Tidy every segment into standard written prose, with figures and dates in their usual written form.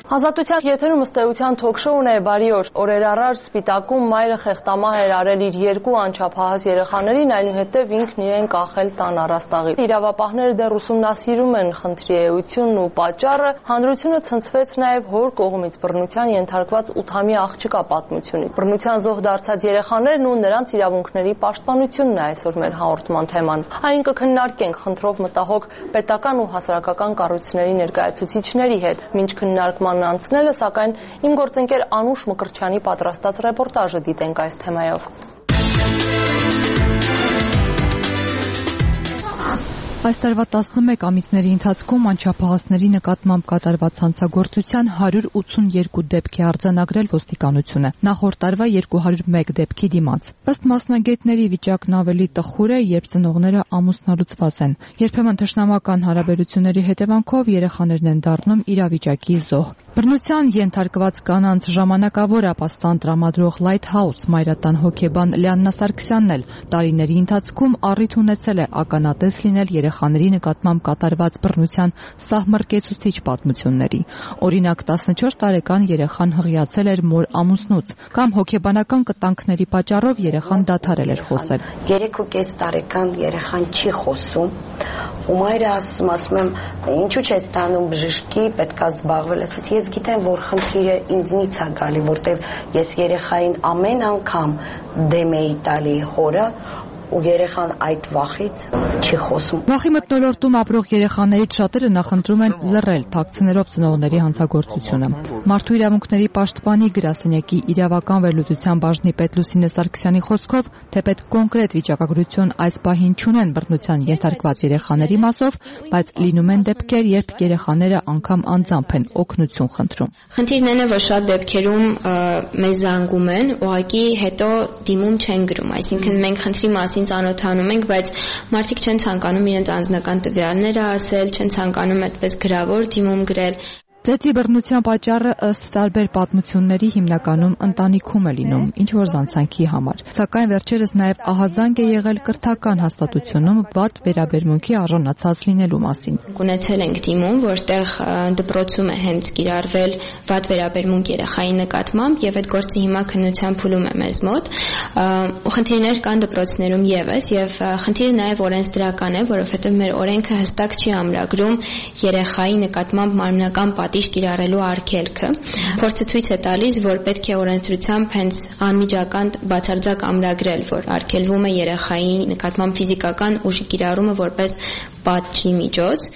Ազատության եթերում ըստ էության թոքշոուն է բարի օր։ Օրեր առաջ Սպիտակում մայրը խեղտամահ էր արել իր երկու անչափահաս երեխաներին, այնուհետև ինքն իրեն կախել տան առաստաղից։ Իրավապահները դեռ ուսումնասիրում են խնդրի էությունն ու պատճառը։ Հանրությունը ցնցվեց նաև հոր կողմից բռնության ենթարկված 8-ամյա աղջկա պատմությունից։ Բռնության զոհ դարձած երեխաներն ու նրանց իրավունքների պաշտպանությունն է այսօր մեր հաղորդման թեման։ Այն կքննարկենք խնդրով մտահոգ պետական ու հասարակական կառույցների ներկայացուցիչների հետ։ Մինչ քննարկման անցնելը, սակայն իմ գործընկեր Անուշ Մկրտչյանի պատրաստած ռեպորտաժը դիտենք այս թեմայով։ Այս տարվա 11 ամիսների ընթացքում անչափահասների նկատմամբ կատարված հանցագործության 182 դեպք է արձանագրել ոստիկանությունը, նախորդ տարվա 201 դեպքի դիմաց։ Ըստ մասնագետների վիճակն ավելի տխուր է, երբ ծնողները ամուսնալուծված են։ Երբեմն թշնամական հարաբերությունների հետևանքով երեխաներն են դառնում իրավիճակի զոհ։ Բռնության ենթարկված կանանց ժամանակավոր ապաստան տրամադրող Lighthouse մայրատան հոգեբան Լիաննա Սարգսյանն էլ տարիների ընթացքում առիթ ունեցել է ականատես լինել երեխաների նկատմամբ կատարված բռնության սահմռկեցուցիչ պատմությունների։ Օրինակ 14 տարեկան երեխան հղիացել էր մոր ամուսնուց, կամ հոգեբանական կտանքների պատճառով երեխան դադարել էր խոսել։ 3.5 տարեկան երեխան չի խոսում, ու մայրը ասում եմ, ինչու՞ չես տանում բժշկի, պետքա զբաղվել, ասաց ես գիտեմ, որ խնդիրը ինձնից է գալի, որտեվ ես երեխային ամեն անգամ դեմ էի տալի հորը, ու երեխան այդ վախից չի խոսում։ Վախի մթնոլորտում ապրող երեխաներից շատերը նախընտրում են լռել, թաքցնելով ծնողների հանցագործությունը։ Մարդու իրավունքների պաշտպանի գրասենյակի իրավական վերլուծության բաժնի պետ Լուսինե Սարգսյանի խոսքով, թեպետ կոնկրետ վիճակագրություն այս պահին չունեն բռնության ենթարկված երեխաների մասով, բայց լինում են դեպքեր, երբ երեխաները անգամ անձամբ են օգնություն խնդրում։ Խնդիրն այն է, որ շատ դեպքերում մեզ զանգում են, ուղղակի հետո դիմում չեն գրում, այսինքն մենք խնդրի մասին ծանոթանում ենք, բայց մարդիկ չեն ցանկանում իրենց անձնական տվյալները ասել, չեն ցանկանում այդպես գրավոր դիմում գրել։ Ծեծի բռնության պատճառը ըստ տարբեր պատմությունների հիմնականում ընտանիքում է լինում, ինչ որ զանցանքի համար։ Սակայն վերջերս նաև ահազանգ է եղել կրթական հաստատությունում վատ վերաբերմունքի արժանացած լինելու մասին։ Ունեցել ենք դիմում, որտեղ դպրոցում է հենց կիրառվել վատ վերաբերմունք երեխայի նկատմամբ, եւ այդ գործը հիմա քննության փուլում է մեզ մոտ։ Խնդիրներ կան դպրոցներում եւս, եւ խնդիրը նաև օրենսդրական է, որովհետեւ մեր օրենքը հստակ չի ամրագրում երեխայի նկատմամբ մարմնական պատիժ կիրառելու արգելքը։ Փորձը ցույց է տալիս, որ պետք է օրենսդրությամբ հենց անմիջական բացարձակ ամրագրել, որ արգելվում է երեխայի նկատմամբ ֆիզիկական ուժի կիրառումը որպես պատժի միջոց։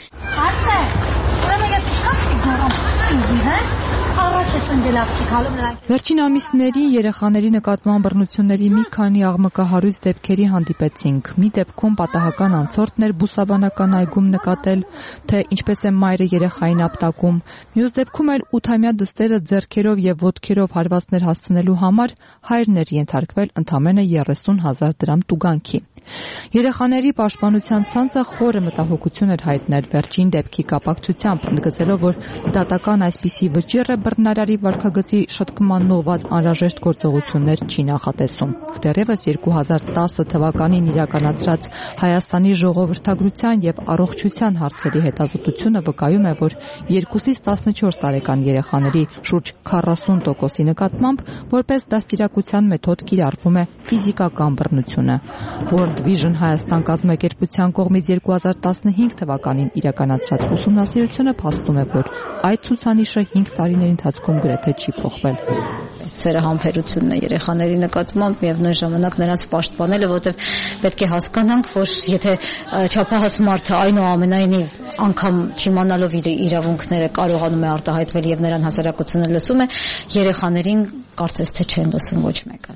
Վերջին ամիսների երեխաների նկատմամբ բռնությունների մի քանի աղմկահարույց դեպքերի հանդիպեցինք։ Մի դեպքում պատահական անցորդն էր բուսաբանական այգում նկատել, թե ինչպես է մայրը երեխային ապտակում։ Մյուս դեպքում էլ 8-ամյա դստերը ձեռքերով եւ ոտքերով հարվածներ հասցնելու համար հայրն էր ենթարկվել ընդամենը 30,000 դրամ տուգանքի։ Երեխաների պաշտպանության ցանցը խորը մտահոգություն էր հայտնել վերջին դեպքի կապակցությամբ, ընդգծելով, որ դատական այսպիսի վճիռը բռնարարի վարքագծի շտկման ուղղված անհրաժեշտ գործողություններ չի նախատեսում։ Դեռևս 2010 թվականին իրականացրած Հայաստանի ժողովրդագրության եւ առողջության հարցերի հետազոտությունը վկայում է, որ 2-ից 14 տարեկան երեխաների շուրջ 40%-ի նկատմամբ որպես դաստիարակության մեթոդ կիրառվում է ֆիզիկական բռնությունը։ World Vision Հայաստան կազմակերպության կողմից 2015 թվականին իրականացրած ուսումնասիրությունը փաստում է, որ այդ ցուցանիշը 5 տարիների ընթացքում գրեթե չի փոխվել։ Սերահամբերությունն է երեխաների նկատմամբ եւ նույն ժամանակ նրանց պաշտպանելը, որովհետեւ պետք է հասկանանք, որ եթե չափահաս մարդը այնուամենայնիվ անգամ չիմանալով իր իրավունքները կարողանում է արտահայտվել եւ նրան հասարակությունը լսում է, երեխաներին կարծես թե չեն լսում ոչ մեկը։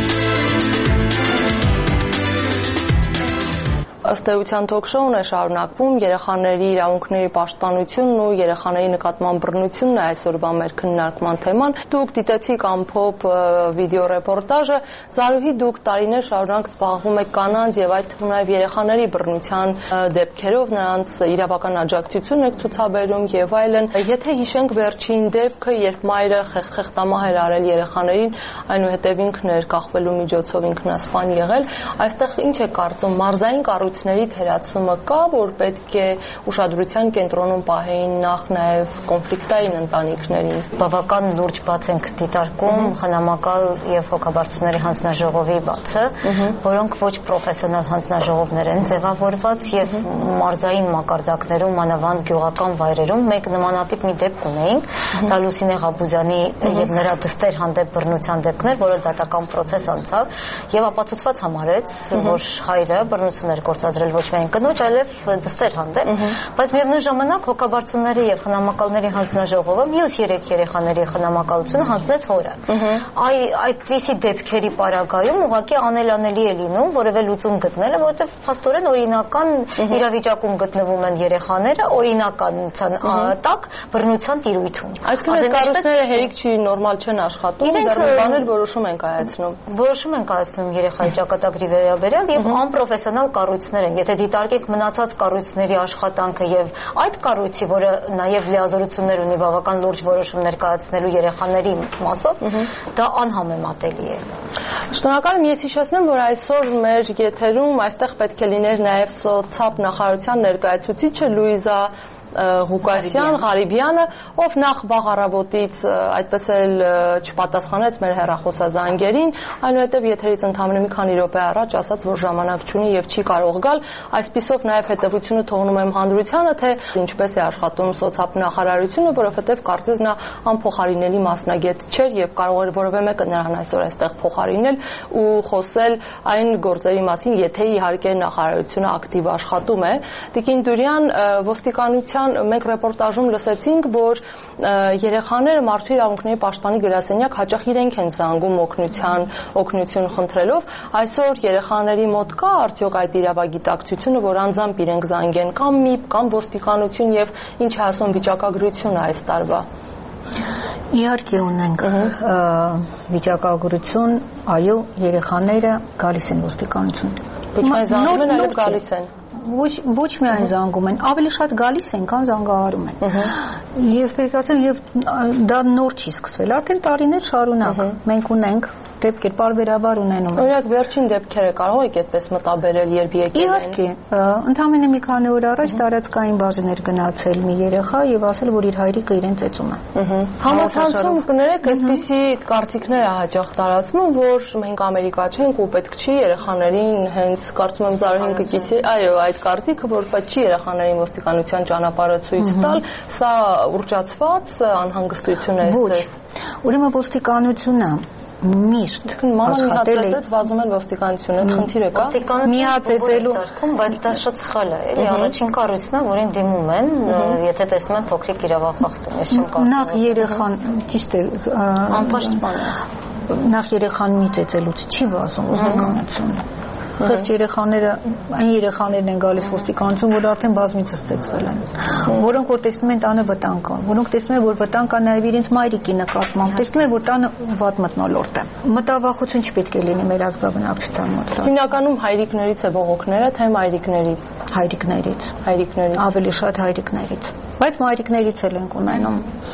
Ըստ էության թոքշոուն է շարունակվում, երեխաների իրավունքների պաշտպանությունն ու երեխաների նկատմամբ բռնությունն է այսօրվա մեր քննարկման թեման։ Դուք դիտեցիք ամփոփ վիդեոռեպորտաժը, Զարուհի, դուք տարիներ շարունակ զբաղվում եք կանանց եւ այդ թվում նաեւ երեխաների բռնության դեպքերով, նրանց իրավական աջակցությունն եք ցուցաբերում եւ այլն։ Եթե հիշենք վերջին դեպքը, երբ մայրը խեղտամահ էր արել երեխաներին, այնուհետեւ ինքն էր կախվելու միջոցով ինքնասպան եղել, այստեղ ինչ է կարծում մարզային կառույցը կառույցների թերացումը կա, որ պետք է ուշադրության կենտրոնում պահեին նախ նաև կոնֆլիկտային ընտանիքներին։ Բավական լուրջ բաց ենք դիտարկում խնամակալ եւ հոգաբարձությունների հանձնաժողովի բացը, որոնք ոչ պրոֆեսիոնալ հանձնաժողովներ են ձևավորված եւ մարզային մակարդակներում, մանավանդ գյուղական վայրերում մենք նմանատիպ մի դեպք ունեինք, դա Լուսինե Ղաբուզյանի եւ նրա դստեր հանդեպ բռնության դեպքն էր, որը դատական process անցավ եւ ապացուցված համարեց, որ հայրը բռնություն էր գործադրել ոչ միայն կնոջ, այլև դստեր հանդեպ, բայց միևնույն ժամանակ հոգաբարձությունների եւ խնամակալների հանձնաժողովը մյուս 3 երեխաների խնամակալությունը հանձնեց հորը։ Այդպիսի դեպքերի պարագայում ուղղակի անելանելի է լինում որևէ լուծում գտնելը, որովհետեւ փաստորեն օրինական իրավիճակում գտնվում են երեխաները, օրինականության տակ բռնության տիրույթում։ Այսինքն կառույցները հերիք չի նորմալ չեն աշխատում, դեռ բաներ որոշում են կայացնում։ Որոշում են կայացնում երեխայի ճակատագրի վերաբերյալ եւ անպրոֆեսիոնալ կառույցներ են։ Եթե դիտարկենք մնացած կառույցների աշխատանքը եւ այդ կառույցի, որը նաեւ լիազորություններ ունի բավական լուրջ որոշումներ կայացնելու երեխաների մասով, դա անհամեմատելի է։ Շնորհակալ եմ, ես հիշեցնեմ, որ այսօր մեր եթերում այստեղ պետք է լիներ նաեւ սոցապ նախարարության ներկայացուցիչը Լուիզա Ղարիբյանը, ով նախ վաղ առավոտից այդպես էլ չպատասխանեց մեր հեռախոսազանգերին, այնուհետև եթերից ընդամենը մի քանի րոպե առաջ ասաց, որ ժամանակ չունի եւ չի կարող գալ, այսպիսով նաեւ հետեւությունը թողնում եմ հանրությանը, թե ինչպես է աշխատում սոցապ նախարարությունը, որովհետեւ կարծես նա անփոխարինելի մասնագետ չէր եւ կարող էր որևէ մեկը նրան այսօր այստեղ փոխարինել ու խոսել այն գործերի մասին, եթե իհարկե նախարարությունը ակտիվ աշխատում է։ Տիկին Դուրյան, ոստիկանության մենք ռեպորտաժում լսեցինք, որ երեխաները մարդու իրավունքների պաշտպանի գրասենյակ հաճախ իրենք են զանգում օգնություն խնդրելով։ Այսօր երեխաների մոտ կա արդյոք այդ իրավագիտակցությունը, որ անձամբ իրենք զանգեն կամ ՄԻՊ կամ ոստիկանություն եւ ինչ է ասում վիճակագրությունը այս տարվա։ Իհարկե ունենք վիճակագրություն, այո, երեխաները գալիս են ոստիկանություն։ Ոչ միայն զանգում են, այլև գալիս են։ Ոչ միայն զանգում են, ավելի շատ գալիս են, քան զանգահարում են։ Եվ պետք է ասեմ, եւ դա նոր չի սկսվել, արդեն տարիներ շարունակ մենք ունենք դեպքեր բարբերաբար ունենում են։ Օրինակ վերջին դեպքերը կարող եք այդպես մտաբերել, երբ եկել են։ Իհարկե, ընդամենը մի քանի օր առաջ տարածքային բաժներ գնացել մի երեխա եւ ասել, որ իր հայրիկը իրեն ծեծում է։ Համացանցում կներեք, այսպիսի կարծիքներ է հաճախ տարածվում, որ մենք Ամերիկա չենք ու պետք չի երեխաներին հենց կարծում եմ Զարուհին կկիսի, այո, այդ կարծիքը, որ պետք չի երեխաներին ոստիկանության ճանապարհը ցույց տալ, սա ուռճացված անհանգստություն է ցես։ Ուրեմն ոստիկանությունը միշտ աշխատել է վազում են ոստիկանությունը, այդ խնդիրը կա։ Միացեցելու, բայց դա շատ սխալ է, էլի առաջին կառույցն է, որին դիմում են, եթե տեսնում են փոքրիկ իրավախախտում, ես չեմ կարծում։ Նախ երեխան, ճիշտ է, անպաշտպան է։ Նախ երեխան մի ծեծելուց չի վազում ոստիկանությունը։ Խեղճ երեխաները, այն երեխաներն են գալիս ոստիկանություն, որ արդեն բազմիցս ծեծվել են, որոնք որ տեսնում են տանը վտանգ կա, որոնք տեսնում են, որ վտանգ կա նաև իրենց մայրիկի նկատմամբ, տեսնում են, որ տանը վատ մթնոլորտ է։ Մտավախություն չպետք է լինի մեր ազգաբնակչության մոտ։ Հիմնականում հայրիկներից է բողոքները, թե մայրիկներից։ Հայրիկներից։ Ավելի շատ հայրիկներից։ Բայց մայրիկներից էլ ենք ունենում։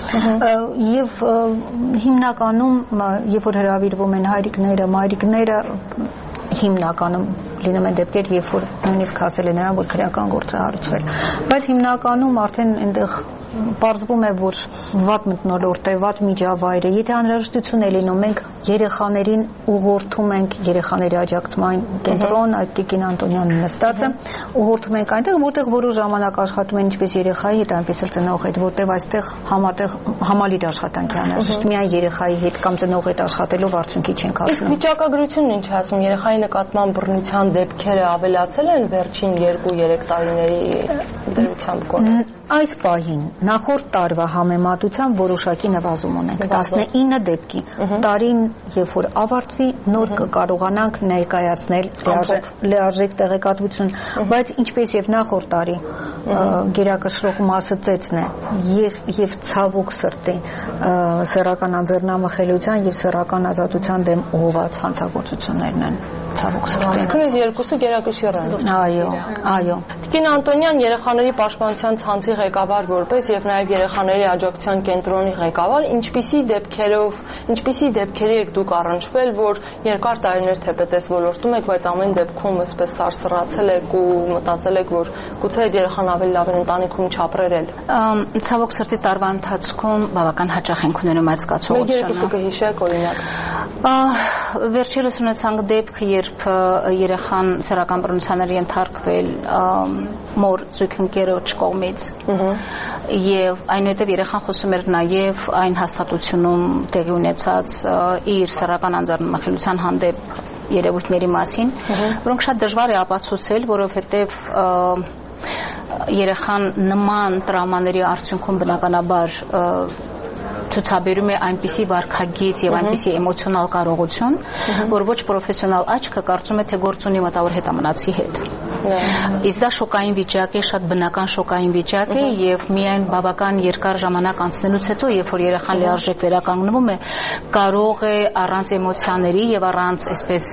Եվ հիմնականում, երբ որ հրավիրվում են հայրիկները, մայրիկները հիմնականում լինում են դեպքեր, երբ որ նույնիսկ ասել է նրան, որ քրեական գործ է հարուցվել։ Բայց հիմնականում արդեն այնտեղ պարզվում է, որ վատ մթնոլորտ է, վատ միջավայր է։ Եթե անհրաժեշտություն է լինում, մենք երեխաներին ուղղորդում ենք երեխաների աջակցման կենտրոն, այդ Տիկին Անտոնյանն նստած է, ուղղորդում ենք այնտեղ, որտեղ որոշ ժամանակ աշխատում են ինչպես երեխայի հետ, այնպես էլ ծնողի հետ, որտեղ այստեղ համալիր աշխատանք է անհրաժեշտ։ Միայն երեխայի հետ կամ ծնողի հետ աշխատելով արդյունքի չենք հասնում։ Վիճակագրությունն ինչ է ասում, երեխայի նկատմամբ բռնության դեպքերը ավելացել են վերջին 2-3 տարիների դրությամբ կողմից։ Այս պահին նախորդ տարվա համեմատությամբ որոշակի նվազում ունենք 19 դեպքի։ Տարին, երբ որ ավարտվի, նոր կկարողանանք ներկայացնել լիարժեք տեղեկատվություն, բայց ինչպես եւ նախորդ տարի գերակշռող մասը ծեծն է եւ ցավոք սրտի սեռական անձեռնամխելիության եւ սեռական ազատության դեմ ուղղված հանցագործություններն են։ Ցավոք սրտի։ Այսինքն երկուսը գերակշիռ են։ Այո։ Տիկին Անտոնյան երեխաների պաշտպանության ցանցի ղեկավար որպես եւ նաեւ երեխաների աջակցության կենտրոնի ղեկավար, ինչպիսի դեպքերի եք դուք առնչվել, որ երկար տարիներ թեպետես ոլորտում եք, բայց ամեն դեպքում այսպես սարսռացել եք ու մտածել եք, որ գուցե այդ երեխան ավելի լավ էր ընտանիքում չապրել։ Ցավոք սրտի տարվա ընթացքում բավական հաճախ ենք ունենում այդ զգացողությունը։ Մեկ երկուսը կհիշեք օրինակ։ Վերջերս ունեցանք դեպք, երբ երեխան սեռական բռնության էր ենթարկվել մոր զույգընկերոջ կողմից, եւ այնուհետեւ երեխան խոսում էր նաեւ այն հաստատությունում տեղի ունեցած իր սեռական անձեռնմխելիության հանդեպ երևույթների մասին, որոնք շատ դժվար է ապացուցել, որովհետեւ երեխան նման տրավմաների արդյունքում բնականաբար ցուցաբերում է այնպիսի վարքագիծ եւ այնպիսի էմոցիոնալ կարողություն, որ ոչ պրոֆեսիոնալ աչքը կարծում է թե գործ ունի մտավոր հետամնացի հետ։ Իսկ դա շոկային վիճակ է, շատ բնական շոկային վիճակ է եւ միայն բավական երկար ժամանակ անցնելուց հետո, երբ որ երեխան լիարժեք վերականգնվում է, կարող է առանց էմոցիաների եւ առանց այսպես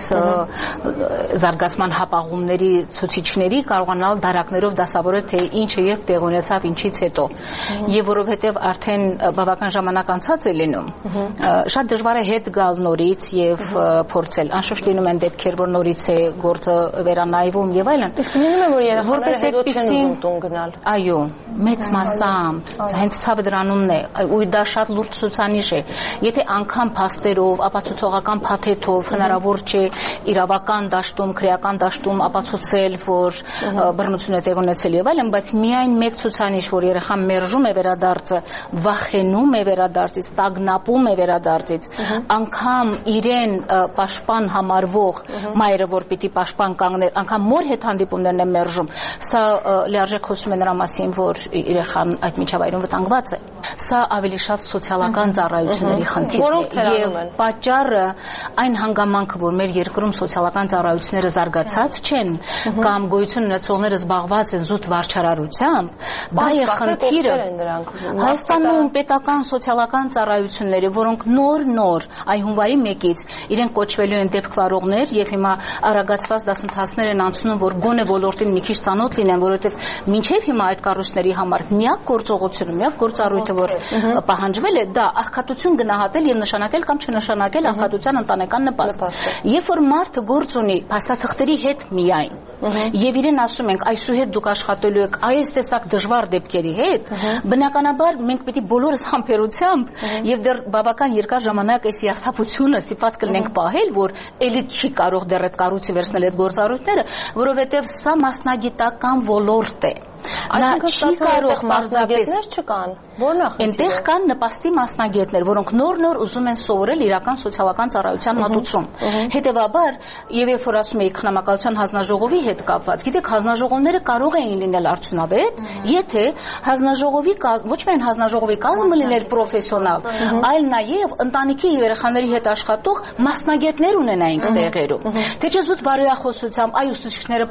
զարգացման հապաղումների ցուցիչների կարողանալ դարակներով դասավորել թե ինչը երբ տեղ ունեցավ, ինչից հետո։ Եվ որովհետեւ արդեն բավական ժամանակ անցած է լինում, շատ դժվար է հետ գալ նորից եւ փորձել։ Անշուշտ լինում են դեպքեր, որ նորից է գործը վերանայվում եւ այլն։ Իսկ լինում է, որ երեխաները հետո չեն ուզում տուն գնալ։ Այո, մեծ մասամբ հենց ցավը դրանումն է, ու դա շատ լուրջ ցուցանիշ է։ Եթե անգամ փաստերով, ապացուցողական փաթեթով հնարավոր չէ իրավական դաշտում, քրեական դաշտում ապացուցել, որ բռնություն է տեղ ունեցել եւ այլն, բայց միայն մեկ ցուցանիշ, որ երեխան մերժում է վերադարձը, վախենում է վերադարձից, տագնապում է վերադարձից, անգամ իրեն պաշտպան համարվող մայրը, որ պիտի պաշտպան կանգներ, անգամ մոր հետ հանդիպումներն է մերժում, սա լիարժեք խոսում է նրա մասին, որ երեխան այդ միջավայրում վտանգված է։ Սա ավելի շատ սոցիալական ծառայությունների խնդիրն է եւ պատճառը այն հանգամանքը, որ մեր երկրում սոցիալական ծառայությունները զարգացած չեն կամ գոյություն ունեցողները զբաղված են զուտ վարչարարությամբ, դա է խնդիրը։ Հայաստանում պետական սոցիալական ծառայությունները, որոնք նոր այ հունվարի 1-ից իրենք կոչվելու են դեպք վարողներ եւ հիմա արագացված դասընթացներ են անցնում, որ գոնե ոլորտին մի քիչ ծանոթ լինեն, որովհետեւ մինչեւ հիմա այդ կառույցների համար միակ գործողությունը, միակ գործառույթը, որ պահանջվել է, դա աղքատություն գնահատել եւ նշանակել կամ չնշանակել աղքատության ընտանեկան նպաստ։ Երբ որ մարդը գործ ունի փաստաթղթերի հետ միայն եւ իրեն ասում ենք այսուհետ դուք աշխատելու եք այս տեսակ դժվար դեպքերի հետ, բնականաբար մենք պիտի բոլորս համբերությամբ եւ դեռ բավական երկար ժամանակ այս հիասթափությունը ստիպված կլինենք պահել, որ ելի չի կարող դեռ այդ կառույցը վերցնել այդ գործառույթները, որովհետեւ սա մասնագիտական ոլորտ է։ Այսինքն չի կարող մասնագետներ չկան։ Որնախ այնտեղ կան նպաստի մասնագետներ, որոնք նոր ուզում են սովորել իրական սոցիալական ծառայության մատուցում։ Հետևաբար, եւ երբ որ ասում էի քննամակալության հանձնաժողովի հետ կապված, գիտեք, հանձնաժողովները կարող էին լինել արդյունավետ, եթե հանձնաժողովի ոչ միայն հանձնաժողովի կազմը լիներ պրոֆեսիոնալ, այլ նաեւ ընտանիքի եւ երեխաների հետ աշխատող մասնագետներ ունենայինք տեղերում։ Թե չէ զուտ բարոյախոսությամբ այ ուսուցիչները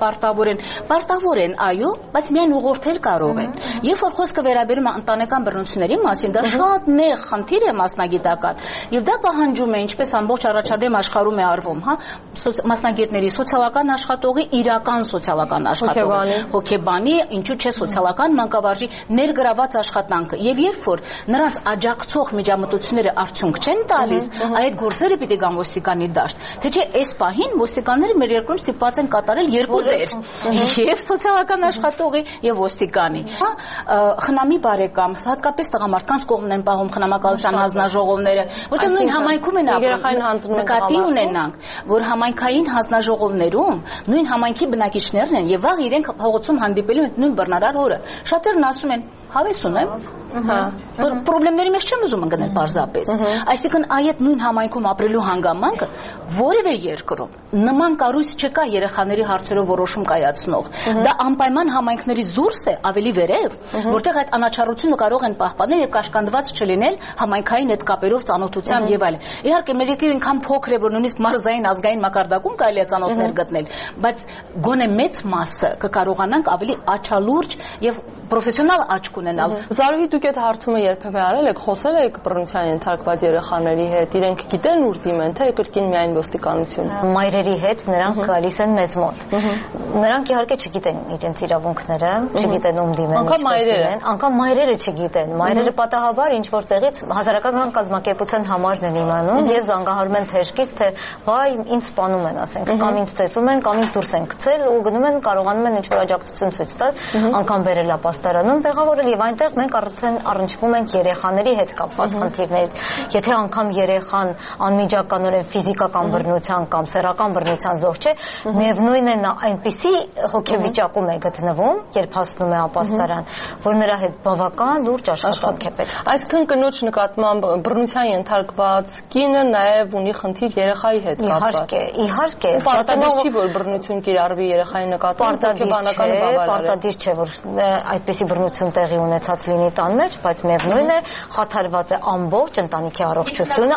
պարտավոր են, այո, բայց միայն ուղղորդել կարող են։ Երբ որ խոսքը վերաբերում է ընտանեկան բռնությունների մասին, դա շատ նեղ խնդիր է մասնագիտական, եւ դա պահանջում է, ինչպես ամբողջ առաջադեմ աշխարհում է արվում, մասնագետների, սոցիալական աշխատողի, իրական սոցիալական աշխատողի, հոգեբանի, ինչու՞ չէ սոցիալական մանկավարժի ներգրաված աշխատանքը։ Եվ երբ որ նրանց աջակցող միջամտությունները արդյունք չեն տալիս, այդ գործերը պիտի գան ոստիկանի դաշտ։ Թե չէ այս պահին ոստիկանները մեր երկրում ստիպված են կատարել երկու դեր՝ եւ սոցիալական աշխատողի եւ ոստիկանի։ Խնամի բարեկամ, հատկապես տղամարդկանց կողմն են պահում խնամակալության հանձնաժողովները, որտեղ նույն համայնքում են ապրում։ Նկատի ունենանք, որ համայնքային հանձնաժողովներում նույն համայնքի բնակիչներն են եւ վաղ իրենք փողոցում հանդիպելու են նույն բռնարար օրը։ Շատերն ասում են հավես ունեմ, պրոբլեմների մեջ չեմ ուզում ընկնել պարզապես։ Այսինքն այդ նույն համայնքում ապրելու հանգամանքը որևէ երկրում նման կառույց չկա երեխաների հարցերով որոշում կայացնող։ Դա անպայման համայնքներից դուրս է, ավելի վերև, որտեղ այդ անաչառությունը կարող են պահպանել եւ կաշկանդված չլինել համայնքային այդ կապերով ծանոթությամբ եւ այլն։ Իհարկե մեր երկիրը ինքան փոքր է, որ նույնիսկ մարզային ազգային մակարդակում կարելի է ծանոթներ գտնել, բայց գոնե մեծ մասը կկարողանանք ավելի աչալուրջ եւ պրոֆեսիոնալ աչք ունենալ։ Զարուհի, դուք այդ հարցումը երբևէ արել եք, խոսել եք բռնության ենթարկված երեխաների հետ, իրենք գիտեն ուր դիմեն, թե կրկին միայն ոստիկանություն։ Մայրերի հետ նրանք գալիս են մեզ մոտ։ Նրանք իհարկե չգիտեն իրենց իրավունքները, չգիտեն ում դիմեն, անգամ մայրերը չգիտեն։ Մայրերը պատահաբար ինչ որտեղից հասարակական կազմակերպության համարն են իմանում եւ զանգահարում են թեժկից, թե վայ ինձ սպանում են, ասենք, կամ ինձ ծեծում են, կամ ինձ դուրս են գցել ու գնում են կարողանում են ինչ-որ աջակցություն ցույց տալ, անգամ վերել ապաստարանում տեղավորել եւ այնտեղ մենք արդեն առնչվում ենք երեխաների հետ կապված խնդիրներից։ Եթե անգամ երեխան անմիջականորեն ֆիզիկական բռնության կամ սեռական բռնության զոհ չէ, միևնույն է նա այնպիսի հոգեվիճակում է գտնվում, երբ հասնում է ապաստարան, որ նրա հետ բավական լուրջ աշխատանք է պետք։ Այսինքն կնոջ նկատմամբ բռնության ենթարկված կինը նաեւ ունի խնդիր երեխայի հետ կապված։ Իհարկե, պարտադիր չի, որ բռնություն կիրառվի երեխայի նկատմամբ, պարտադիր չէ, որ այդպիսի բռնություն տեղի ունեցած լինի տան մեջ, բայց միևնույն է, խաթարված է ամբողջ ընտանիքի առողջությունը,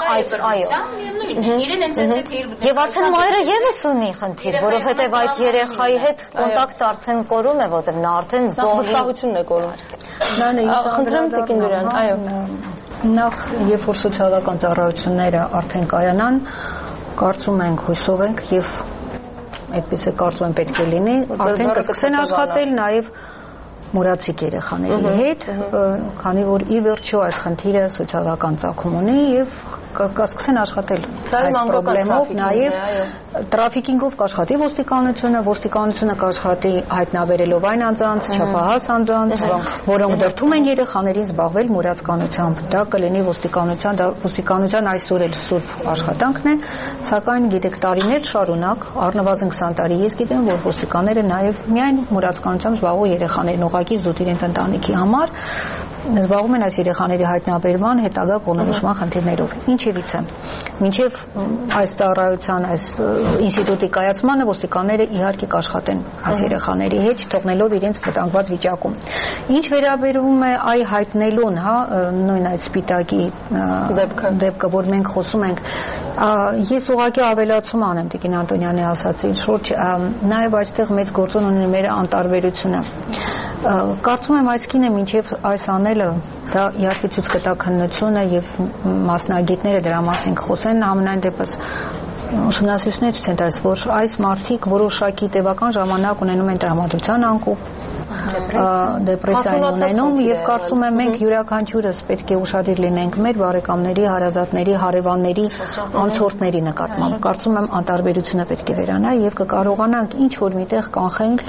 Եվ արդեն մայրը եւս ունի խնդիր, որովհետեւ այդ երեխայի հետ կոնտակտը արդեն կորում է, որտեղ նա արդեն զոհվածությունն է կորում։ Խնդրեմ Տիկին Դուրյան, այո։ Նախ երբ որ սոցիալական ծառայությունները արդեն կայանան, կարծում ենք, հույսով ենք եւ այդպես է կարծում եմ պետք է լինի, արդեն կսկսեն աշխատել նաեւ մուրացիկ երեխաների հետ, քանի որ ի վերջո այս խնդիրը սոցիալական ծագում ունի եւ կսկսեն աշխատել այս խնդրով, նաև տրաֆիկինգով կաշխատի ոստիկանությունը կաշխատի հայտնաբերելով այն անձանց, չափահաս անձանց, որոնք դրդում են երեխաներին զբաղվել մուրացկանությամբ։ Դա կլինի ոստիկանության այսօր էլ սուրբ աշխատանքն է, սակայն գիտեք տարիներ շարունակ, առնվազն 20 տարի ես գիտեմ, որ ոստիկանները նաև միայն մուրացկանությամբ զբաղվող երեխաներին ուղղակի զուտ իրենց ընտանիքի համար զբաղվում են այս երեխաների հայտնաբերման, հետագա կողմնորոշման խնդիրներով։ Ինչևից է, մինչև այս ծառայության, այս ինստիտուտի կայացմանը ոստիկանները իհարկե կաշխատեն այս երեխաների հետ, թողնելով իրենց վտանգված վիճակում։ Ինչ վերաբերում է այ հայտնելուն, նույն այդ սպիտակի դեպքը, որ մենք խոսում ենք, ես ուղղակի ավելացում անեմ Տիկին Անտոնյանի ասածին շուրջ, նաև այստեղ մեծ գործոն ունի մեր անտարբերությունը։ Կարծում եմ այս կինը մինչև այս անելը դա իհարկե ցույց կտա քննությունը եւ մասնագետները դրա մասին կխոսեն, ամենայն դեպս ուսումնասիրություններ ցույց են տալիս, որ այս մարդիկ որոշակի տևական ժամանակ ունենում են տրամադրության անկում, դեպրեսիա ունենում եւ կարծում եմ մենք յուրաքանչյուրս պետք է ուշադիր լինենք մեր բարեկամների, հարազատների, հարևանների, անցորդների նկատմամբ։ Կարծում եմ անտարբերությունը պետք է վերանա եւ կկարողանանք ինչ որ միտեղ կանխենք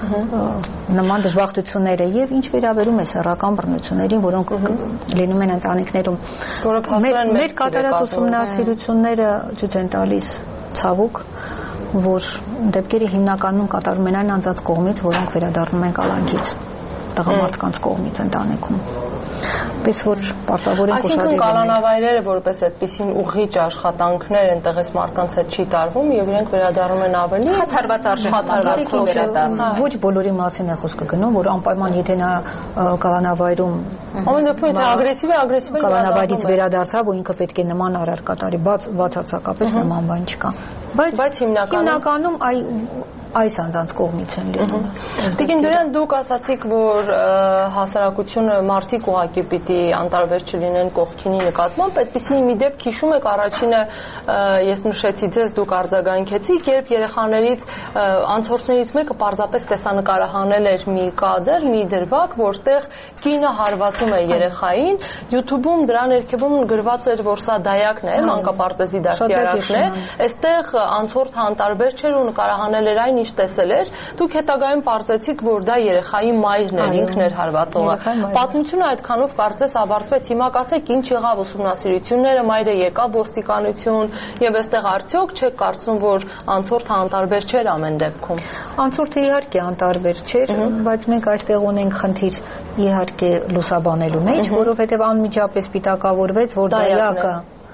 նման դժբախտությունները եւ ինչ վերաբերում է սեռական բռնություններին, որոնք լինում են ընտանիքներում։ Մեր կատարած ուսումնասիրությունները ցույց են տալիս ցավոք, որ դեպքերը հիմնականում կատարվում են այն անձանց կողմից, որոնք վերադառնում են կալանքից, տղամարդկանց կողմից ընտանիքում։ Պես որ պարտավոր ենք ուշադրել։ Այսինքն կալանավայրերը որպես այդպիսին ուղղիչ աշխատանքներ այնտեղից մարդկանց հետ չի տարվում եւ իրենք վերադառնում են ավելի հաթարված արժեքով վերադառնում։ Ոչ բոլորի մասին է խոսքը գնում, որ անպայման եթե նա կալանավայրում ամեն դեպքում եթե ագրեսիվ է կալանավայրից վերադարձավ ու ինքը պետք է նման արարք կատարի, բացարձակապես նման բան չկա։ Բայց հիմնականում այս անձանց կողմից են լինում։ Տիկին Դուրյան, դուք ասացիք, որ հասարակությունը մարդիկ ուղղակի պիտի անտարբեր չլինեն կողքինի նկատմամբ, այդպիսի մի դեպք հիշում եք, առաջինը ես նշեցի ձեզ, դուք արձագանքեցիք, երբ երեխաներից անցորդներից մեկը պարզապես տեսանկարահանել էր մի կադր, մի դրվագ, որտեղ կինը հարվածում է երեխային, YouTube-ում դրա ներքևում գրված էր, որ սա դայակն է, մանկապարտեզի դաստիարակն է, այստեղ անցորդը անտարբեր չէր ու նկարահանել էր այն ինչ տեսել էր, դուք հետագայում պարզեցիք, որ դա երեխայի մայրն էր, ինքն էր հարվածողը։ Պատմությունը այդքանով կարծես ավարտվեց։ Հիմա կասեք, ինչ եղավ ուսումնասիրությունները, մայրը եկավ ոստիկանություն, եւ այստեղ արդյոք չեք կարծում, որ անցորդը անտարբեր չէր ամեն դեպքում։ Անցորդը իհարկե անտարբեր չէր, բայց մենք այստեղ ունենք խնդիր իհարկե լուսաբանելու մեջ, որովհետեւ անմիջապես պիտակավորվեց, որ դայակը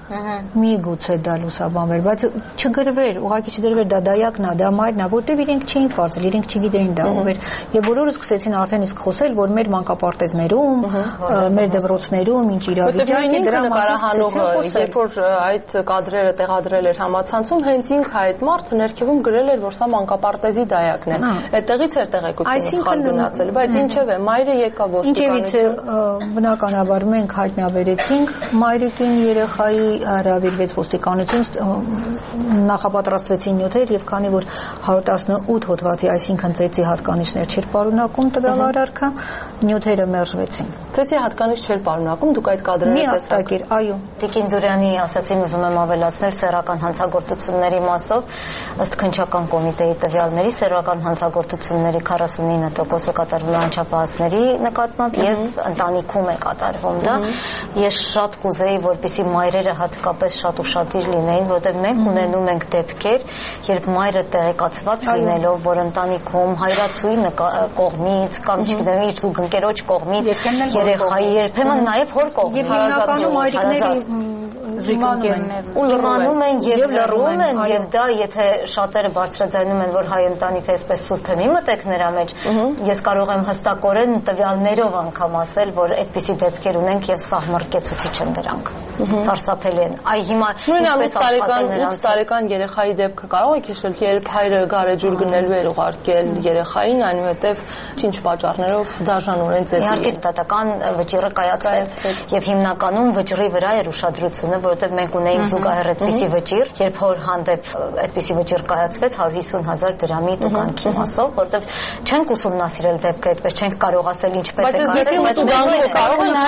միգուցե դա լուսաբանվեր, բայց չգրվեր, ուղղակի չդրվեր դա դայակն է, դա մայրն է, որտեվ իրենք չէին կարծել, իրենք չգիտեին դա ով էր, եւ բոլորը սկսեցին արդեն իսկ խոսել, որ մեր մանկապարտեզներում, մեր դպրոցներում ինչ իրավիճակ է, դրա մասին երբ որ այդ կադրերը տեղադրել էր համացանցում, հենց ինքը այդ մարդը ներքևում գրել էր, որ սա մանկապարտեզի դայակն է։ Այդտեղից էր տեղեկությունը խալ գնացել, բայց ինչև է, մայրը եկավ ոստիկանություն։ Բնականաբար մենք հայտնաբերեցինք մայրիկին երեխայի հրավիրվեց ոստիկանություն, նախապատրաստվեցին նյութեր եւ քանի որ 118 հոդվածի, այսինքն ծեծի հատկանիշներ չէր պարունակում տվյալ արարքը, նյութերը մերժվեցին։ Ծեծի հատկանիշ չէր պարունակում, դուք այդ կադրերը տեսաք։ Այո։ Տիկին Ձուրյանի ասացին, ուզում եմ ավելացնել սեռական հանցագործությունների մասով, ըստ քննչական կոմիտեի տվյալների սեռական հանցագործությունների 49%-ը կատարվում է անչափահասների նկատմամբ եւ ընտանիքում է կատարվում դա։ Ես շատ կուզեի, որպեսզի մայրերը հատկապես շատ ուշադիր լինեին, որովհետեւ մենք ունենում ենք դեպքեր, երբ մայրը տեղեկացված լինելով, որ ընտանիքում հայրացուի կողմից կամ չգիտեմ իր զուգընկերոջ կողմից երեխայի երբեմն նաեւ հոր կողմից հիմնականում մայրիկների իմանում են եւ լռում են եւ դա եթե շատերը բարձրաձայնում են որ հայ ընտանիքը այսպես սուրբ է մի մտեք նրա մեջ ես կարող եմ հստակորեն տվյալներով անգամ ասել որ այդպիսի դեպքեր ունենք եւ սահմռկեցուցիչ են դրանք սարսափելի են այ հիմա ինչպես աշխատել նրանց 8 տարեկան երեխայի դեպքը կարող եք հիշել երբ հայրը գարեջուր գնելու էր ուղարկել երեխային այնուհետեւ ինչ պատճառներով դաժանորեն ծեծի իհարկե դատական վճիռը կայացվեց եւ հիմնականում վճռի վրա էր ուշադրությունը որովհետև մենք ունեինք զուգահեռ այդպիսի վճիռ, երբ հոր հանդեպ այդպիսի վճիռ կայացվեց 150,000 դրամի տուգանքի մասով, որովհետև չենք ուսումնասիրել դեպքը, այդպես չենք կարող ասել ինչպես է կարելի, բայց տուգանքը կարող է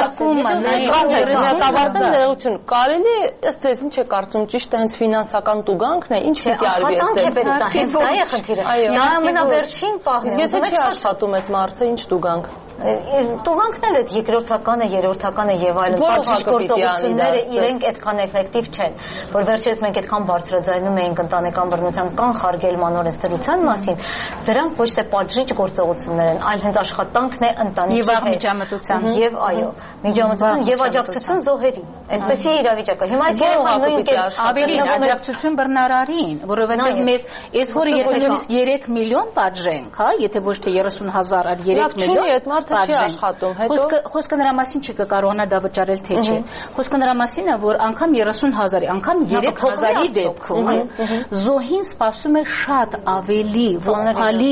ներողություն, կարելի է ըստ ձեզ ինչ է կարծում, ճիշտ է հենց ֆինանսական տուգանքն է, ինչ պիտի արվի այստեղ։ Հենց դա է խնդիրը։ Դա ամենավերջին պահն է։ Եթե չի աշխատում այդ մարդը, ինչ տուգանք։ Տուգանքն էլ այդ երկրորդականը, երրորդականը եւ այլն գործողությունները իրենք այդքան էֆեկտիվ չեն, որ վերջերս մենք այդքան բարձրաձայնում էինք ընտանեկան բռնության կանխարգելման օրենսդրության մասին, դրանք ոչ թե պատժիչ գործողություններ են, այլ հենց աշխատանքն է ընտանիքի հետ միջամտության եւ այո, միջամտություն եւ աջակցություն զոհերի։ Այդպեսի իրավիճակը։ Հիմա այս երեխան նույն կերպ ավելի աջակցություն բռնարարին, որովհետեւ մեր այս հորը եթե նույնիսկ 3 միլիոն պատժենք, հա, եթե ոչ թե 30,000, այլ 3 միլիոն չի աշխատում, հետո խոսքը նրա մասին չի կարողանա դա վճարել թե չէ։ Խոսքը նրա մասին է, որ անգամ 30,000-ի, անգամ 3,000-ի դեպքում զոհին սպասում է շատ ավելի ողբալի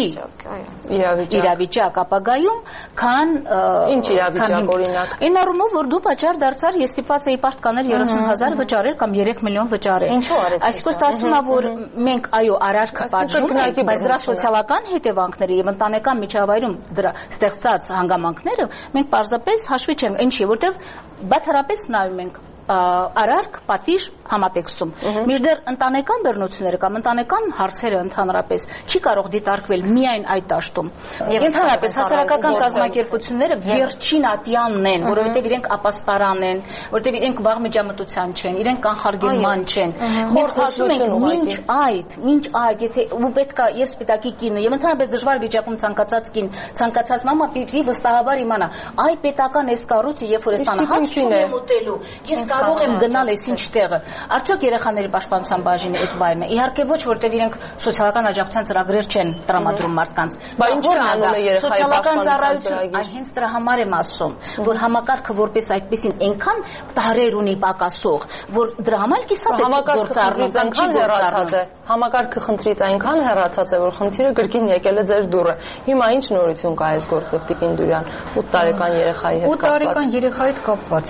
իրավիճակ ապագայում, քան ինչ իրավիճակ օրինակ։ Այն առումով, որ դու պատճառ դարձար, ես ստիպված էի պարտկանել 30,000 վճարել կամ 3 միլիոն վճարել։ Ինչու արեցիք։ Այսինքն ստացվում է, որ մենք այո արարքը պատժում ենք, բայց դրա սոցիալական հետևանքները եւ ընտանեկան միջավայրում դրա ստեղծած հանգամանքները մենք պարզապես հաշվի չենք, ինչի, որտեվ բացառապես նայում ենք արարք, պատիժ համատեքստում։ Մինչդեռ ընտանեկան բռնությունները կամ ընտանեկան հարցերը ընդհանրապես չի կարող դիտարկվել միայն այդ դաշտում։ Ընդհանրապես հասարակական կազմակերպությունները վերջին ատյանն են, որովհետև իրենք ապաստարան են, որովհետև իրենք վաղ միջամտության չեն, իրենք կանխարգելման չեն։ Մենք խոսում ենք մինչ այդ, եթե ու պետքա եւ սպիտակի կինը եւ ընդհանրապես դժվար վիճակում ցանկացած կին, ցանկացած մամա պիտի վստահաբար իմանա, այ պետական էս կառույցը երբ որ ստանա հացում եմ ուտելու, ես կարող եմ գնալ այս ինչ տեղը։ Արդյոք երեխաների պաշտպանության բաժինը այդ վայրն է։ Իհարկե ոչ, որտեղ իրենք սոցիալական աջակցության ծրագրեր չեն տրամադրում մարդկանց։ Բայց ինչ է անում է երեխայի պաշտպանության ծրագիրը։ Այ հենց դրա համար եմ ասում, որ համակարգը որպես այդպեսին այնքան տարեր ունի պակասող, որ դրա համար կիսատ է գործառնում։ Համակարգը խնդրից այնքան հեռացած է, որ խնդիրը գրքին եկել է ձեր դուռը։ Հիմա ինչ նորություն կա այս գործով Տիկին Դուրյան 8 տարեկան երեխայի հետ կապված։ 8 տարեկան երեխայի հետ կապված։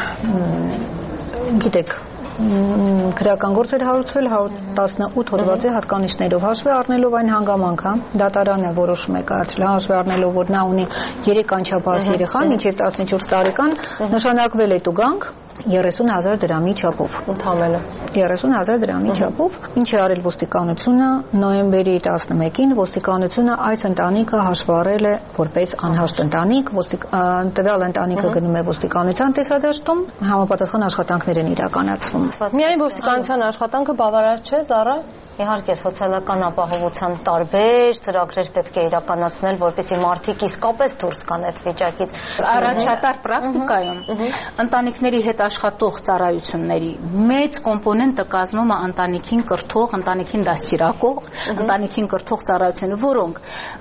Գիտեք, քրեական գործ էր հարուցվել 118 հոդվածի հատկանիշներով հաշվի առնելով այն հանգամանքը դատարանը որոշում է կայացրել հաշվի առնելով որ նա ունի 3 անչափահաս երեխա մինչև 14 տարեկան նշանակվել է տուգանք 30,000 դրամի չափով ընդամենը 30,000 դրամի չափով ինչ է արել ոստիկանությունը նոյեմբերի 11-ին ոստիկանությունը այս ընտանիքը հաշվառել է որպես անհաշտ ընտանիք տվյալ ընտանիքը գնում է ոստիկանության տեսադաշտում համապատասխան աշխատանքներ են իրականացվում Միայն ոստիկանության աշխատանքը բավարար չէ Զարա Իհարկե սոցիալական ապահովության տարբեր ծրագրեր պետք է իրականացնել, որպեսզի մարդիկ իսկապես դուրս գան այդ վիճակից։ Առաջատար պրակտիկայում ընտանիքների հետ աշխատող ծառայությունների մեծ կոմպոնենտը կազմում է ընտանիքին կրթող, ընտանիքին դաստիարակող, ընտանիքին կրթող ծառայությունները, որոնք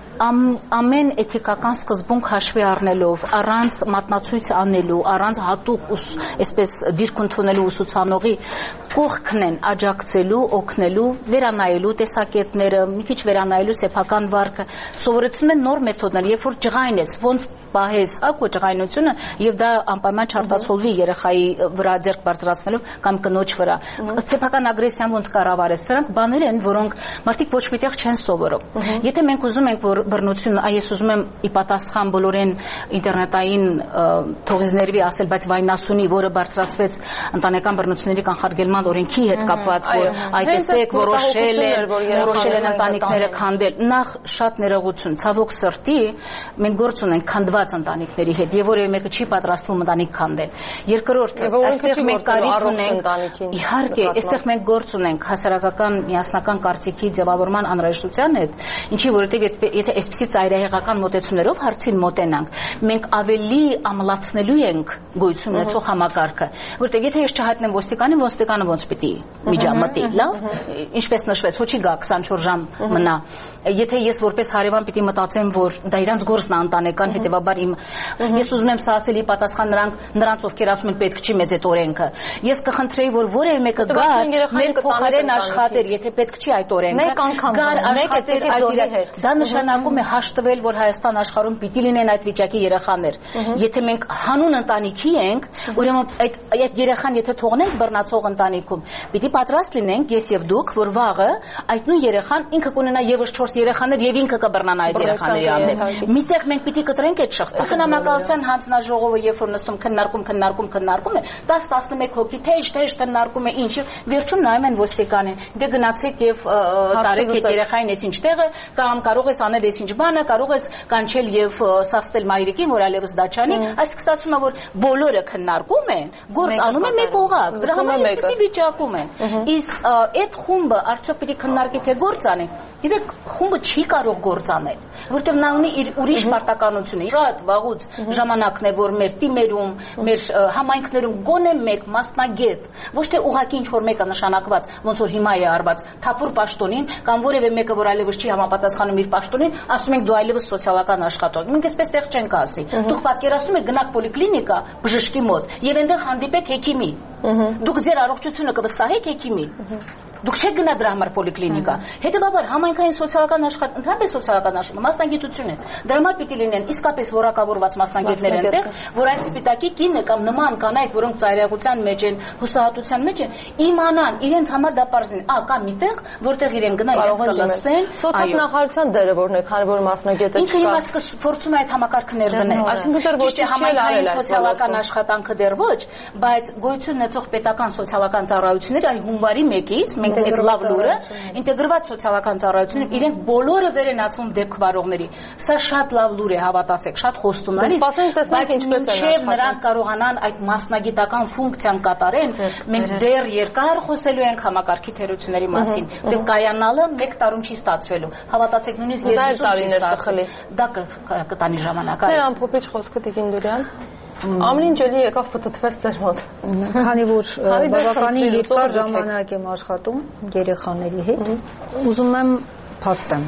ամեն էթիկական սկզբունք հաշվի առնելով, առանց մատնացույց անելու, առանց հատուկ այսպես դիրք ընդունելու ուսուցանողի կողքն են աջակցելու, օգնելու, վերանայելու տեսակետները, մի քիչ վերանայելու սեփական վարկը, սովորեցնում են նոր մեթոդներ, երբ որ ջղայն ես, ոնց պահես հակու ջղայնությունը եւ դա անպայման չարտացոլվի երեխայի վրա ձեռք բարձրացնելով կամ կնոջ վրա։ Սեփական ագրեսիան ոնց կառավարես, սրանք բաներ են, որոնք մարդիկ ոչ միտեղ չեն սովորում։ Եթե մենք ուզում ենք, որ բռնություն, ես ուզում եմ ի պատասխան բոլորին ինտերնետային թողիզներվի ասել, բայց վայնասունի, որը բարձրացվեց ընտանեկան բռնությունների կանխարգելման օրենքի հետ կապված, որ այդ տեսեք որոշել են ընտանիքները քանդել, նախ շատ ներողություն, ցավոք սրտի մենք գործ ունենք քանդված ընտանիքների հետ, եւ որևէ մեկը չի պատրաստվում ընտանիք քանդել։ Երկրորդը, այստեղ մենք կարիք ունենք, իհարկե, այստեղ մենք գործ ունենք հասարակական միասնական կարծիքի ձևավորման անհրաժեշտության հետ, ինչի որովհետեւ եթե այսպիսի ծայրահեղական մոտեցումներով հարցին մոտենանք, մենք ավելի ամլացնելու ենք գոյություն ունեցող համակարգը, որտեղ եթե ես չհայտնեմ ոստիկանին, ոստիկանը ոնց պիտի միջամտի, լավ, ինչպես նշվեց, հո չի գա 24 ժամ մնա։ Եթե ես որպես հարևան պիտի մտածեմ, որ դա իրանց գործն է ընտանեկան, հետեւաբար ես ուզում եմ սա ասել ի պատասխան նրանց, ովքեր ասում են պետք չի մեզ այդ օրենքը։ Ես կխնդրեի, որ որևէ մեկը գա մեր փոխարեն աշխատեր, եթե պետք չի այդ օրենքը, գար աշխատեր այդ դա նշանակում է հաշտվել, որ Հայաստան աշխարհում պիտի լինեն այդ վիճակի երեխաներ։ Եթե մենք հանուն ընտանիքի ենք, ուրեմն այդ երեխան եթե թողնենք բռնացող ընտանիքում, պիտի պատրաստ լինենք ես եւ դուք, որ վաղը այդ նույն երեխան ինքը կունենա եւս 4 երեխաներ եւ ինքը կբռնանա այդ երեխաների անձեր։ Միտեղ մենք պիտի կտրենք այդ շղթա։ Խնամակալության հանձնաժողովը երբ որ նստում քննարկում է, 10-11 հոգի թեժ քննարկում է ինչ, վերջում նայում են ոստիկանին։ Դե գնացեք եւ տարեք այդ երեխային էս ինչ տեղը, կամ կարող ես անել ես ինչ բանը, կարող ես կանչել եւ սաստել մայրիկին, որ այլևս դա չանի, այս սկսածում է որ բոլորը քննարկում են, գործ անում են մեկ օղակ, դրա համար էսպիսի վիճակում են։ Իսկ այդ խումբը արդյոք պիտի քննարկի թե գործ անի։ Գիտեք, խումբը չի կարող գործ անել, որտեղ նա ունի իր ուրիշ պարտականություն։ Շատ վաղուց ժամանակն է, որ մեր թիմերում, մեր համայնքներում գոնե մեկ մասնագետ, ոչ թե ուղղակի ինչ որ մեկը նշանակված, ոնց որ հիմա է արված թափուր պաշտոնին կամ որևէ մեկը, որ այլևս չի համապատասխանում իր պաշտոնին, ասում ենք դու այլևս սոցիալական աշխատող։ Մենք այսպես տեղ չենք ասի։ Դուք պատկերացնում եք գնաք պոլիկլինիկա բժշկի մոտ եւ այնտեղ հանդիպեք հեքիմի։ Դուք ձեր առողջությունը կվստահեք հեքիմին։ Դուք չեք գնա դրա համար պոլիկլինիկա։ Հետևաբար համայնքային սոցիալական աշխատանք, ընդհանրապես սոցիալական աշխատանք, մասնագիտություն է։ Դրա համար պիտի լինեն իսկապես որակավորված մասնագետներ այնտեղ, որ այդ սպիտակի կինը կամ նման կանայք, որոնք ծայրահեղության մեջ են, հուսահատության մեջ են, իմանան իրենց համար դա պարզ լինի։ Կա միտեղ, որտեղ իրեն գնա իրենց կլսեն։ Սոցիալնախարարության դերը որն է, քանի որ մասնագետը չկա։ Ինքը հիմա փորձում է այդ համակարգը ներդնել։ Այսինքն դեռ ոչ համայնքային սոցիալական աշխատանքը դեռ ոչ, բայց գոյություն ունեցող պետական սոցիալական ծառայությունները այլ հունվարի 1-ից մենք այդ լավ լուրը ինտեգրված սոցիալական ծառայությունները իրենք բոլորը վեր են ածվում դեպք վարողների։ Սա շատ լավ լուր է, հավատացեք, շատ խոստումնալից։ Սպասենք տեսնենք ինչպես են աշխատում։ Նրանք կարողանան այդ մասնագիտական ֆունկցիան կատարեն։ Մենք դեռ երկար խոսելու ենք համակարգի թերությունների մասին։ Դե կայանալը 1 տարում չի ստացվելու։ Հավատացեք, նույնիսկ 2 տարիներ կխլի։ Դա կտանի ժամանակ։ Ձեր ամփոփիչ խոսքը Տիկին Դուրյան։ Ամեն ինչ էլի եկավ փտտվեց ձեր մոտ։ Քանի որ բավականին երկար ժամանակ եմ աշխատում երեխաների հետ, ուզում եմ փաստեմ,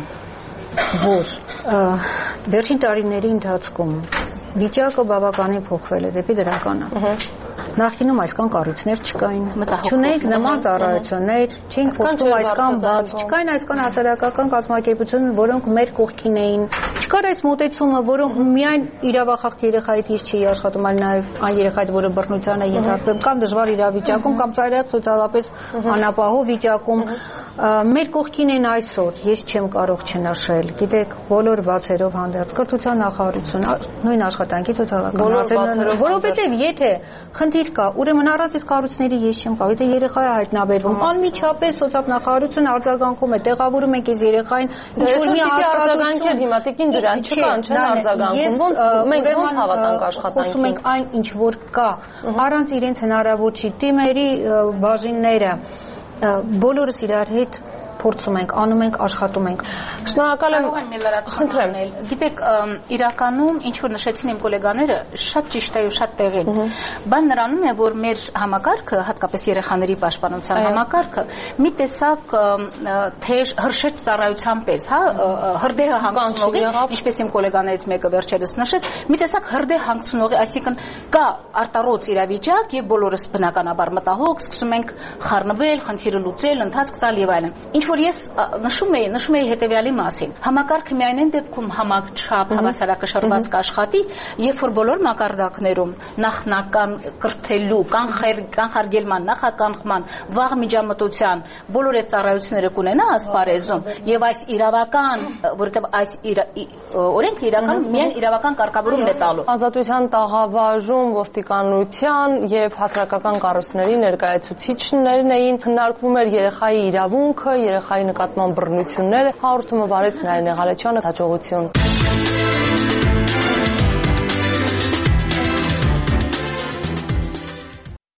որ վերջին տարիների ընթացքում վիճակը բավականին փոխվել է դեպի դրականը։ Նախկինում այսքան կառույցներ չկային, չունենք նման ծառայություններ, չէինք խոսում այսքան բաց, չկային այսքան հասարակական կազմակերպություններ, որոնք մեր կողքին էին, չկար այս մոտեցումը, որոնք միայն իրավախախտ երեխայի հետ չի աշխատում, այլ նաև այն երեխայի, որը բռնության է ենթարկվում, կամ դժվար իրավիճակում, կամ ծայրահեղ սոցիալապես անապահով վիճակում, մեր կողքին են այսօր, ես չեմ կարող չնշել, գիտեք, բոլոր բացերով հանդերձ կրթության նախարարությունը, նույն աշխատանքի սոցիալական հարցերով, որովհետև եթե խնդիր կա, ուրեմն առանց իսկ կառույցների ես չեմ կարող, եթե երեխա է հայտնաբերվում, անմիջապես սոցիալ նախարարությունը արձագանքում է, տեղավորում ենք այս երեխային, ինչ որ մի արձագանքեր հիմա Տիկին Դուրյան չկան, չեն արձագանքում, ոնց մենք ոնց հավատանք աշխատանքին։ Խոսում ենք այն ինչ որ կա, առանց իրենց հնարավոր չի, թիմերի բաժինները բոլորս իրար հետ փորձում ենք, անում ենք, աշխատում ենք։ Շնորհակալ եմ, խնդրեմ։ Գիտեք, իրականում ինչ որ նշեցին իմ գոլեգաները, շատ ճիշտ է ու շատ տեղին։ Բան նրանում է, որ մեր համակարգը, հատկապես երեխաների պաշտպանության համակարգը, մի տեսակ թեժ հրշեջ ծառայության պես, հա, հրդեհը հանգցնողի, ինչպես իմ գոլեգաներից մեկը վերջերս նշեց, մի տեսակ հրդեհ հանգցնողի, այսինքն կա արտառոց իրավիճակ եւ բոլորս բնականաբար մտահոգ, սկսում ենք խառնվել, խնդիրը լուծել, ընթացք տալ եւ այլն։ Ինչ որ ես նշում էի հետեւյալի մասին։ Համակարգը միայն այն դեպքում համակարգ հավասարակշռված կաշխատի, երբ որ բոլոր մակարդակներում նախնական կրթելու, կանխարգելման, նախականխման, վաղ միջամտության բոլոր այդ ծառայությունները կունենա ասպարեզում եւ այս իրավական, որովհետեւ այս օրենքը իրական միայն իրավական կարգավորումն է տալու։ Ազատության տաղավարում ոստիկանության եւ հասարակական կառույցների ներկայացուցիչներն էին, քննարկվում էր երեխայի իրավունքը, երեխայի նկատմամբ բռնությունները։ Հաղորդումը վարեց Նարինե Ղալեչյանը, հաջողություն։